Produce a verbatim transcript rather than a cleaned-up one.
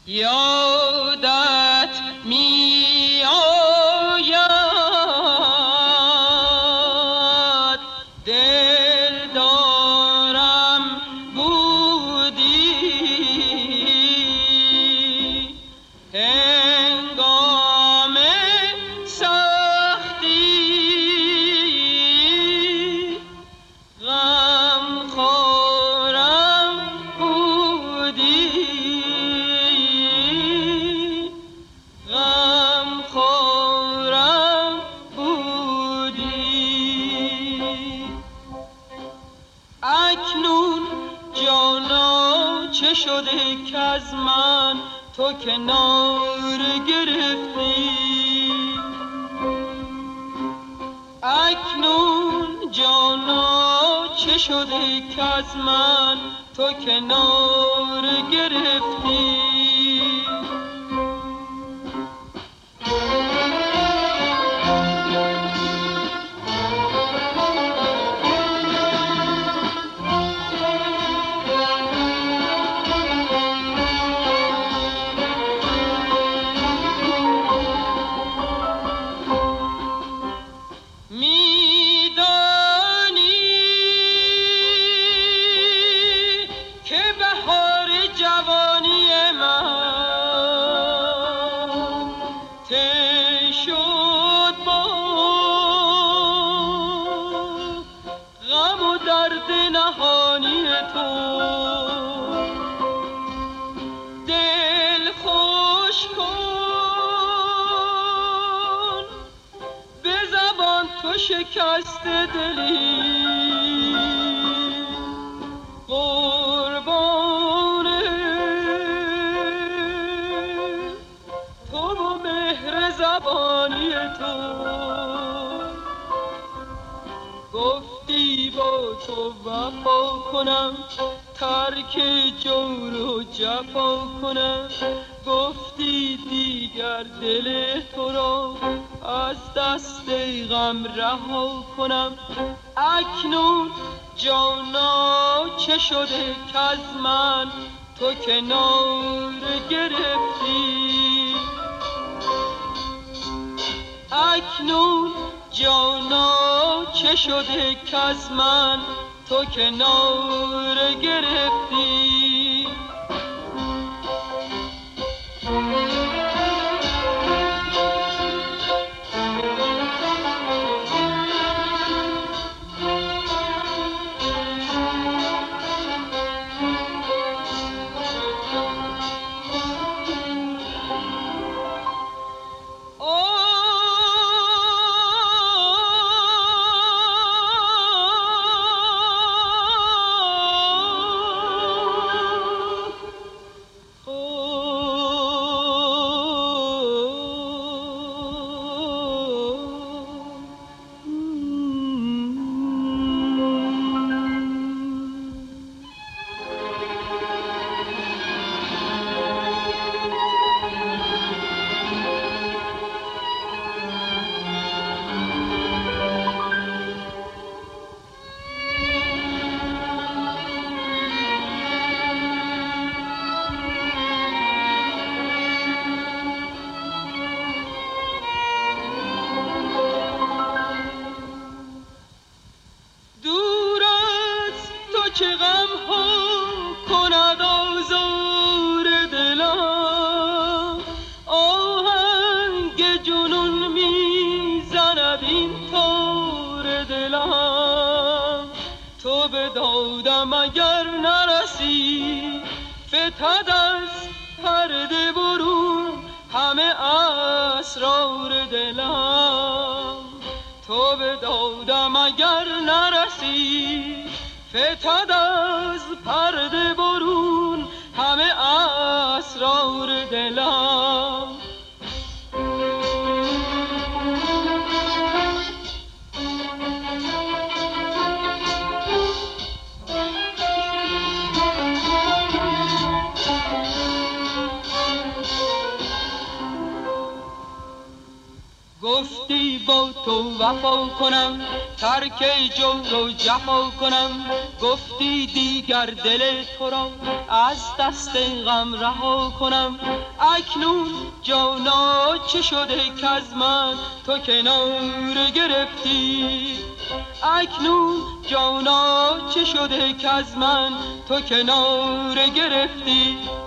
یادت می آید دل دارم بودی هنگام سختی غم خورم بودی غم خورم بودی اکنون جانا چه شده که از من تو کنار گرفتی اکنون جانا چه شده که از من تو کنار گرفتی شکست دلی قربان تو و مهر زبانی تو گفتی با تو وفا کنم ترک جور و جفا کنم گفتی دیگر دل تو را از دست غم رها کنم اکنون جانا چه شده که از من تو کنار گرفتی اکنون جانا چه شده که از من تو کنار گرفتی اگر نرسی فتد از پرده برون همه اسرار دلم تو به دادم اگر نرسی فتد از پرده برون همه اسرار دلم گفتی با تو وفا کنم، ترک جور و جفا کنم. گفتی دیگر دل تو را از دست غم رها کنم. اکنون جانا چه شده کز من تو کنار گرفتی؟ اکنون جانا چه شده کز من تو کنار گرفتی؟